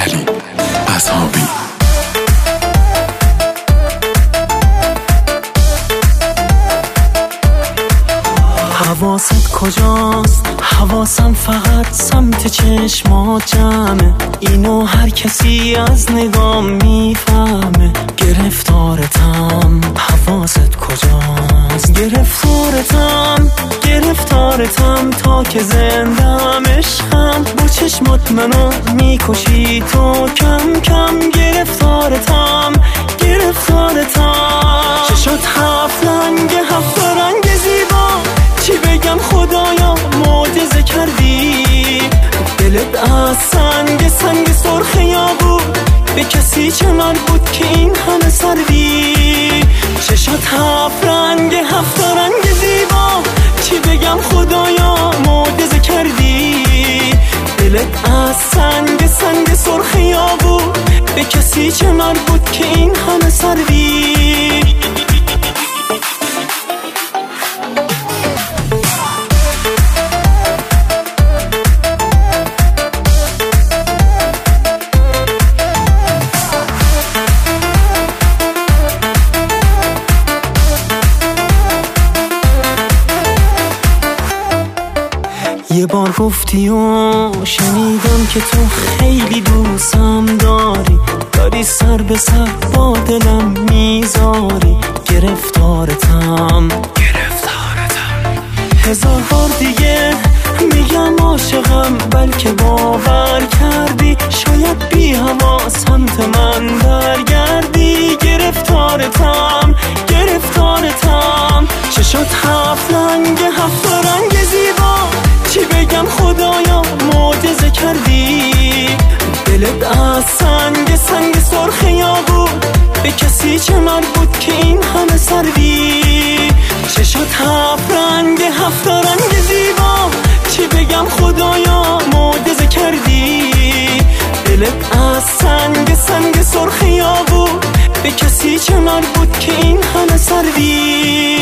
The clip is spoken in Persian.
علی اصحابی. حواست کجاست؟ حواسم فقط سمت چشمات جمعه، اینو هر کسی از نگام میفهمه. گرفتارتم، حواست کجاست؟ گرفتارتم تا که زندم عشقم، با چشمات منو میکشی تو کم کم. گرفتارتم چشات هفت رنگ هفت رنگ زیبا، چی بگم خدایا معجزه کردی. دلت از سنگ سرخیا بود، به کسی چه مربوط که این همه سردی. چشات هفت رنگ زیبا، چی بگم خدایا معجزه کردی. دلت از سنگ سرخیا بود، به کسی چه مربوط که این همه سردی. یه بار گفتی و شنیدم که تو خیلی دوستم داری سر به سر با دلم میذاری. گرفتارتم هزار بار دیگه میگم عاشقم، بلکه باور کردی شاید بی هوا سمت من برگردی. گرفتارتم چشات هفت رنگ زیبا، چی بگم خدایا معجزه کردی. دلت از سنگ سرخیا بود، به کسی چه مربوط که این همه سردی. چشات هفت رنگ زیبا، چی بگم خدایا معجزه کردی. دلت از سنگ سرخیا بود، به کسی چه مربوط که این همه سردی.